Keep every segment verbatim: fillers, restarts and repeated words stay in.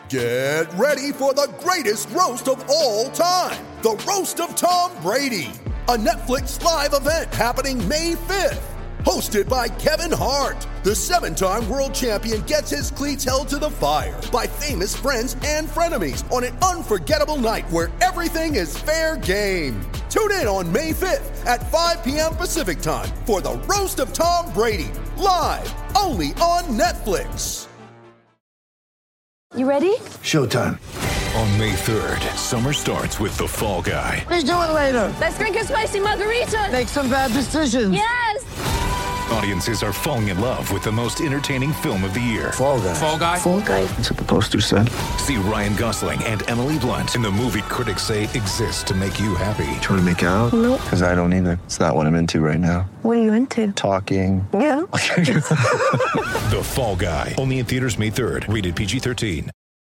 Get ready for the greatest roast of all time, the Roast of Tom Brady, a Netflix live event happening May fifth. Hosted by Kevin Hart, the seven-time world champion gets his cleats held to the fire by famous friends and frenemies on an unforgettable night where everything is fair game. Tune in on May fifth at five p.m. Pacific time for the Roast of Tom Brady, live only on Netflix. You ready? Showtime. On May third, summer starts with The Fall Guy. Let's do it later. Let's drink a spicy margarita. Make some bad decisions. Yes! Audiences are falling in love with the most entertaining film of the year. Fall Guy. Fall Guy? Fall Guy. That's what the poster said. See Ryan Gosling and Emily Blunt in the movie critics say exists to make you happy. Trying to make it out? Nope. Because I don't either. It's not what I'm into right now. What are you into? Talking. Yeah. The Fall Guy. Only in theaters May third. Rated P G thirteen.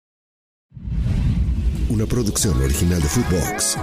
Una producción original de Footbox.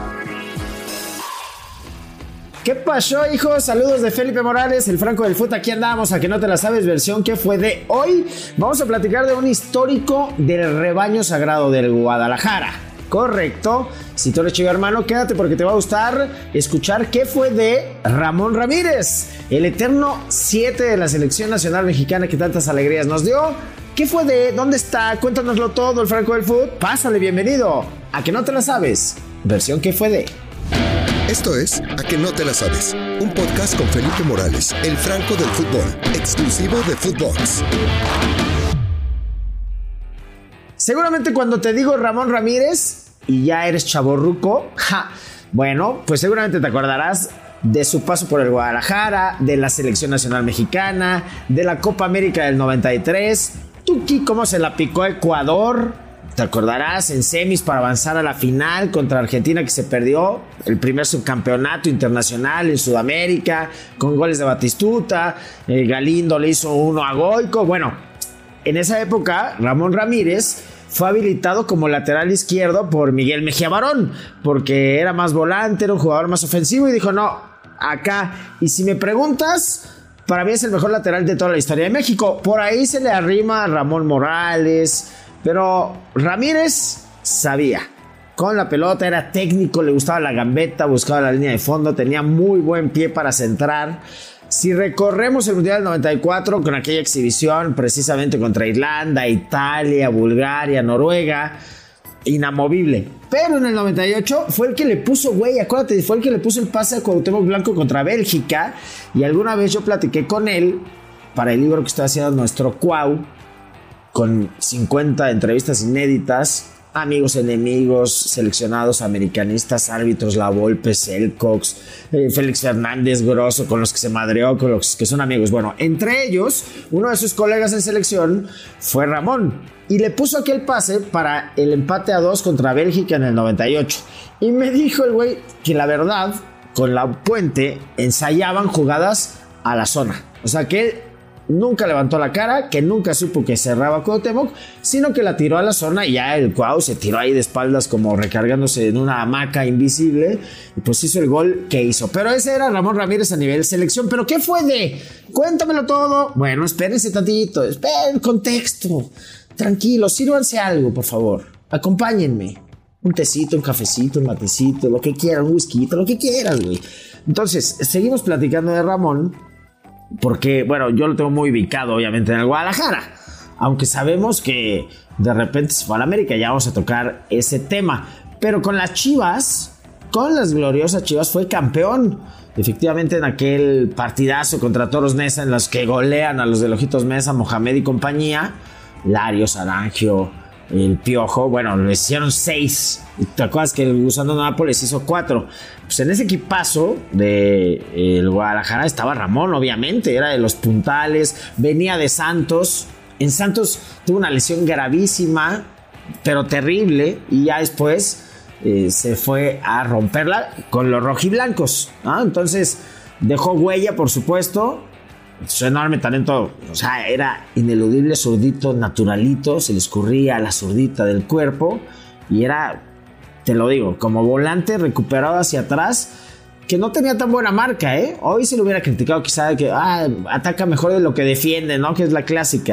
¿Qué pasó, hijos? Saludos de Felipe Morales, el Franco del Fut. Aquí andamos, a que no te la sabes, versión que fue de hoy. Vamos a platicar de un histórico del rebaño sagrado del Guadalajara. Correcto. Si tú eres chivo hermano, quédate porque te va a gustar escuchar qué fue de Ramón Ramírez, el eterno siete de la selección nacional mexicana que tantas alegrías nos dio. ¿Qué fue de? ¿Dónde está? Cuéntanoslo todo, el Franco del Fut. Pásale, bienvenido. A que no te la sabes, versión que fue de. Esto es A que no te la sabes, un podcast con Felipe Morales, el Franco del fútbol, exclusivo de Footbox. Seguramente cuando te digo Ramón Ramírez y ya eres chavorruco, ja, bueno, pues seguramente te acordarás de su paso por el Guadalajara, de la selección nacional mexicana, de la Copa América del noventa y tres, Tuki cómo se la picó a Ecuador. Te acordarás en semis para avanzar a la final contra Argentina, que se perdió el primer subcampeonato internacional en Sudamérica con goles de Batistuta. eh, Galindo le hizo uno a Goico. Bueno, en esa época Ramón Ramírez fue habilitado como lateral izquierdo por Miguel Mejía Barón, porque era más volante, era un jugador más ofensivo, y dijo no, acá. Y si me preguntas, para mí es el mejor lateral de toda la historia de México. Por ahí se le arrima a Ramón Morales, pero Ramírez sabía. Con la pelota era técnico, le gustaba la gambeta, buscaba la línea de fondo, tenía muy buen pie para centrar. Si recorremos el Mundial del noventa y cuatro con aquella exhibición precisamente contra Irlanda, Italia, Bulgaria, Noruega, inamovible. Pero en el noventa y ocho fue el que le puso, güey, acuérdate, fue el que le puso el pase a Cuauhtémoc Blanco contra Bélgica. Y alguna vez yo platiqué con él para el libro que estoy haciendo, Nuestro Cuau, con cincuenta entrevistas inéditas, amigos, enemigos, seleccionados, americanistas, árbitros, La Volpe, Selcox, eh, Félix Fernández, Grosso, con los que se madreó, con los que son amigos. Bueno, entre ellos, uno de sus colegas en selección fue Ramón, y le puso aquel pase para el empate a dos contra Bélgica en el noventa y ocho. Y me dijo el güey que la verdad, con la Puente, ensayaban jugadas a la zona. O sea que él nunca levantó la cara, que nunca supo que cerraba Cuauhtémoc, sino que la tiró a la zona y ya el Cuau se tiró ahí de espaldas como recargándose en una hamaca invisible y pues hizo el gol que hizo. Pero ese era Ramón Ramírez a nivel selección. ¿Pero qué fue de? Cuéntamelo todo. Bueno, espérense tantito, esperen contexto. Tranquilo, sírvanse algo, por favor. Acompáñenme. Un tecito, un cafecito, un matecito, lo que quieran, un whisky, lo que quieras, güey. Entonces, seguimos platicando de Ramón, porque, bueno, yo lo tengo muy ubicado, obviamente, en el Guadalajara. Aunque sabemos que de repente se fue a la América, ya vamos a tocar ese tema. Pero con las Chivas, con las gloriosas Chivas, fue campeón. Efectivamente, en aquel partidazo contra Toros Neza, en los que golean a los de Ojitos Meza, Mohamed y compañía, Larios, Arangio, el Piojo, bueno, le hicieron seis. ¿Te acuerdas que el Gusano Nápoles hizo cuatro? Pues en ese equipazo de el Guadalajara estaba Ramón, obviamente, era de los puntales, venía de Santos. En Santos tuvo una lesión gravísima, pero terrible, y ya después eh, se fue a romperla con los rojiblancos, ¿no? Entonces dejó huella, por supuesto. Su enorme talento, o sea, era ineludible, zurdito, naturalito, se le escurría la zurdita del cuerpo y era, te lo digo, como volante recuperado hacia atrás, que no tenía tan buena marca, ¿eh? Hoy se lo hubiera criticado quizá de que ah, ataca mejor de lo que defiende, ¿no? Que es la clásica.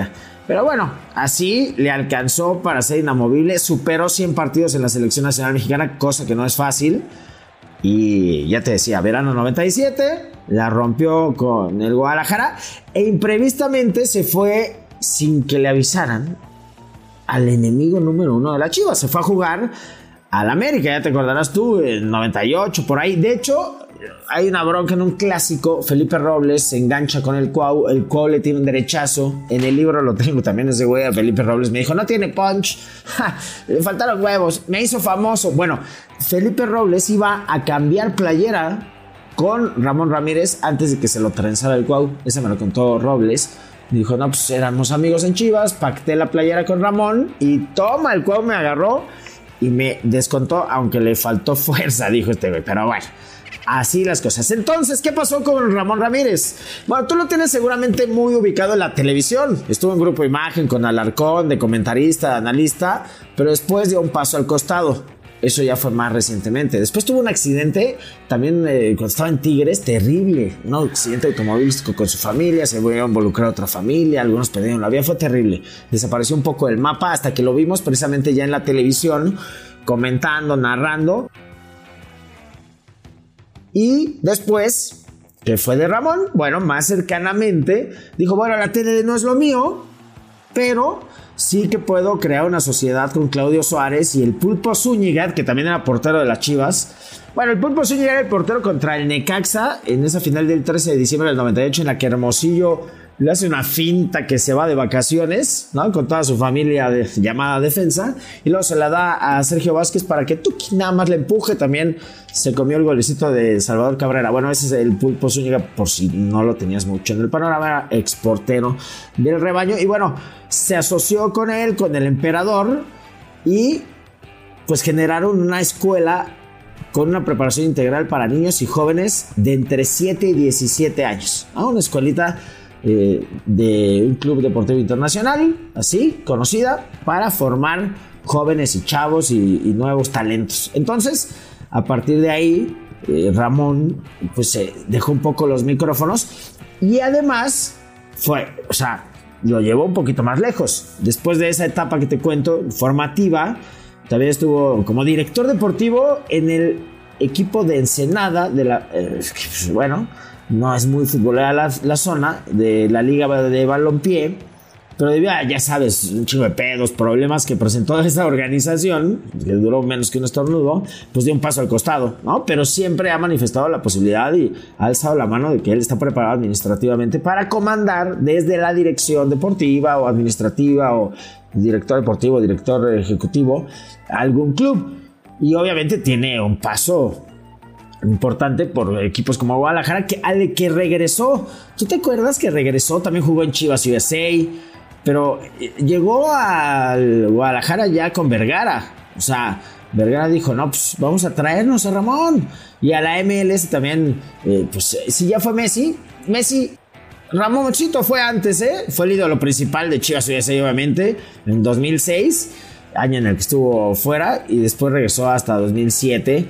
Pero bueno, así le alcanzó para ser inamovible. Superó cien partidos en la selección nacional mexicana, cosa que no es fácil. Y ya te decía, verano noventa y siete, la rompió con el Guadalajara. E imprevistamente se fue sin que le avisaran al enemigo número uno de la Chivas. Se fue a jugar al América, ya te acordarás tú, en noventa y ocho, por ahí. De hecho, hay una bronca en un clásico. Felipe Robles se engancha con el Cuau. El Cuau le tiene un derechazo. En el libro lo tengo también ese güey a Felipe Robles. Me dijo, no tiene punch. Ja, le faltaron huevos. Me hizo famoso. Bueno, Felipe Robles iba a cambiar playera con Ramón Ramírez antes de que se lo trenzara el Cuau. Ese me lo contó Robles. Dijo, no, pues éramos amigos en Chivas. Pacté la playera con Ramón. Y toma, el Cuau me agarró y me descontó, aunque le faltó fuerza, dijo este güey. Pero bueno, así las cosas. Entonces, ¿qué pasó con Ramón Ramírez? Bueno, tú lo tienes seguramente muy ubicado en la televisión. Estuvo en Grupo Imagen con Alarcón, de comentarista, de analista, pero después dio un paso al costado. Eso ya fue más recientemente. Después tuvo un accidente, también eh, cuando estaba en Tigres, terrible. Un accidente automovilístico con su familia, se volvió a involucrar a otra familia, algunos perdieron la vida, fue terrible. Desapareció un poco del mapa hasta que lo vimos precisamente ya en la televisión, comentando, narrando. Y después, ¿qué fue de Ramón? Bueno, más cercanamente, dijo, bueno, la tele no es lo mío, pero sí que puedo crear una sociedad con Claudio Suárez y el Pulpo Zúñiga, que también era portero de las Chivas. Bueno, el Pulpo Zúñiga era el portero contra el Necaxa en esa final del trece de diciembre del noventa y ocho, en la que Hermosillo le hace una finta que se va de vacaciones, ¿no? Con toda su familia de, llamada defensa, y luego se la da a Sergio Vázquez para que Tuki nada más le empuje. También se comió el golecito de Salvador Cabrera. Bueno, ese es el Pulpo Zúñiga, por si no lo tenías mucho en el panorama, era exportero del rebaño. Y bueno, se asoció con él, con el emperador, y pues generaron una escuela con una preparación integral para niños y jóvenes de entre siete y diecisiete años, ¿no? Una escuelita Eh, de un club deportivo internacional, así, conocida, para formar jóvenes y chavos y, y nuevos talentos. Entonces, a partir de ahí, eh, Ramón, pues se eh, dejó un poco los micrófonos y además fue, o sea, lo llevó un poquito más lejos. Después de esa etapa que te cuento, formativa, también estuvo como director deportivo en el equipo de Ensenada, de la, eh, bueno, no es muy futbolera la, la zona de la liga de balompié, pero debido a, ya sabes, un chingo de pedos, problemas que presentó esa organización, que duró menos que un estornudo, pues dio un paso al costado, ¿no? Pero siempre ha manifestado la posibilidad y ha alzado la mano de que él está preparado administrativamente para comandar desde la dirección deportiva o administrativa o director deportivo, director ejecutivo, algún club. Y obviamente tiene un paso importante por equipos como Guadalajara, que al que regresó. ¿Tú te acuerdas que regresó? También jugó en Chivas U S A, pero llegó al Guadalajara ya con Vergara. O sea, Vergara dijo, no, pues vamos a traernos a Ramón. Y a la M L S también, eh, pues si ya fue Messi, Messi, Ramoncito fue antes, ¿eh? Fue el ídolo principal de Chivas U S A, obviamente, en dos mil seis, año en el que estuvo fuera, y después regresó hasta dos mil siete.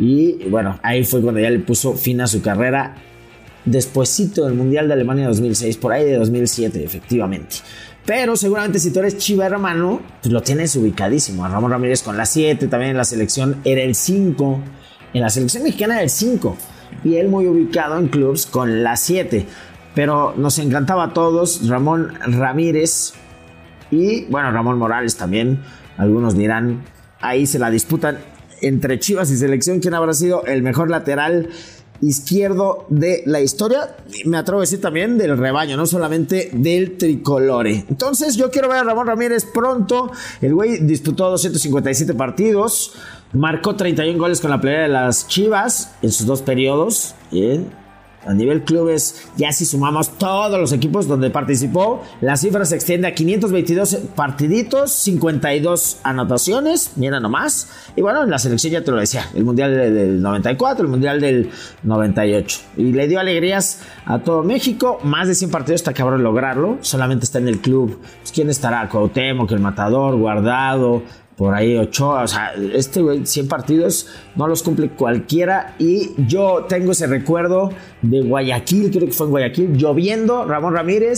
Y bueno, ahí fue cuando ya le puso fin a su carrera, despuesito del Mundial de Alemania dos mil seis, por ahí de dos mil siete, efectivamente. Pero seguramente si tú eres Chiva hermano, pues lo tienes ubicadísimo. A Ramón Ramírez con la siete, también en la selección era el cinco. En la selección mexicana era el cinco. Y él muy ubicado en clubs con la siete. Pero nos encantaba a todos Ramón Ramírez. Y bueno, Ramón Morales también. Algunos dirán, ahí se la disputan entre Chivas y selección, ¿quién habrá sido el mejor lateral izquierdo de la historia? Me atrevo a decir también del rebaño, no solamente del tricolore. Entonces yo quiero ver a Ramón Ramírez pronto. El güey disputó doscientos cincuenta y siete partidos, marcó treinta y uno goles con la playera de las Chivas en sus dos periodos. Bien. A nivel clubes, ya si sumamos todos los equipos donde participó, la cifra se extiende a quinientos veintidós partiditos, cincuenta y dos anotaciones, mira nomás. Y bueno, en la selección ya te lo decía, el Mundial del noventa y cuatro, el Mundial del noventa y ocho. Y le dio alegrías a todo México, más de cien partidos, está cabrón lograrlo. Solamente está en el club, pues, ¿quién estará? Cuauhtémoc, el Matador, Guardado, por ahí Ochoa. O sea, este güey, cien partidos no los cumple cualquiera. Y yo tengo ese recuerdo de Guayaquil, creo que fue en Guayaquil, lloviendo, Ramón Ramírez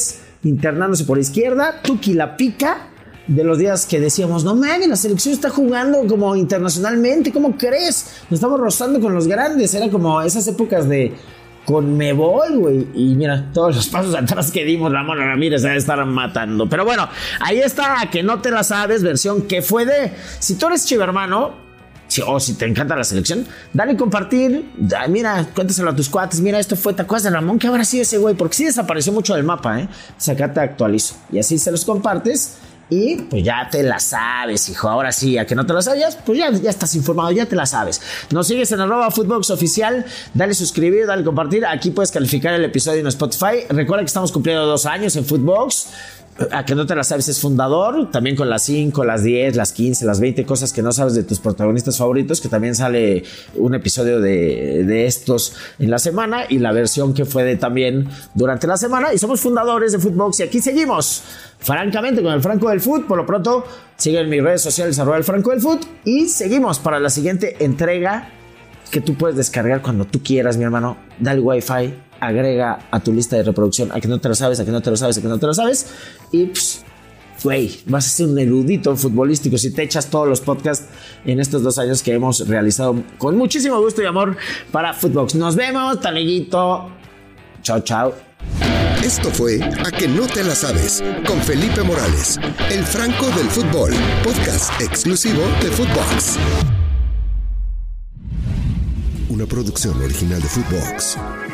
internándose por izquierda, Tuki la pica. De los días que decíamos, no mames, la selección está jugando como internacionalmente, ¿cómo crees? Nos estamos rozando con los grandes, era como esas épocas de Conmebol, güey. Y mira, todos los pasos atrás que dimos, Ramón Ramírez se debe estar matando. Pero bueno, ahí está, que no te la sabes, versión que fue de. Si tú eres chivermano, si, o si te encanta la selección, dale compartir. Ya, mira, cuéntaselo a tus cuates. Mira, esto fue, ¿te acuerdas de Ramón? ¿Qué habrá sido ese güey? Porque sí desapareció mucho del mapa, ¿eh? O sea, acá te actualizo. Y así se los compartes. Y pues ya te la sabes, hijo. Ahora sí, a que no te la sabías, pues ya, ya estás informado, ya te la sabes. Nos sigues en arroba Footbox Oficial. Dale suscribir, dale compartir. Aquí puedes calificar el episodio en Spotify. Recuerda que estamos cumpliendo dos años en Footbox. A que no te la sabes es fundador, también con las cinco, las diez, las quince, las veinte cosas que no sabes de tus protagonistas favoritos, que también sale un episodio de, de estos en la semana y la versión que fue de también durante la semana. Y somos fundadores de Footbox y aquí seguimos, francamente, con el Franco del Foot. Por lo pronto, sigue en mis redes sociales, arroba el Franco del Foot, y seguimos para la siguiente entrega que tú puedes descargar cuando tú quieras, mi hermano. Dale Wi-Fi, agrega a tu lista de reproducción, a que no te lo sabes, a que no te lo sabes, a que no te lo sabes. Y pues, güey, vas a ser un erudito futbolístico si te echas todos los podcasts en estos dos años que hemos realizado con muchísimo gusto y amor para Footbox. Nos vemos, taneguito. Chao, chao. Esto fue A que no te la sabes, con Felipe Morales, el Franco del Fútbol, podcast exclusivo de Footbox. Una producción original de Footbox.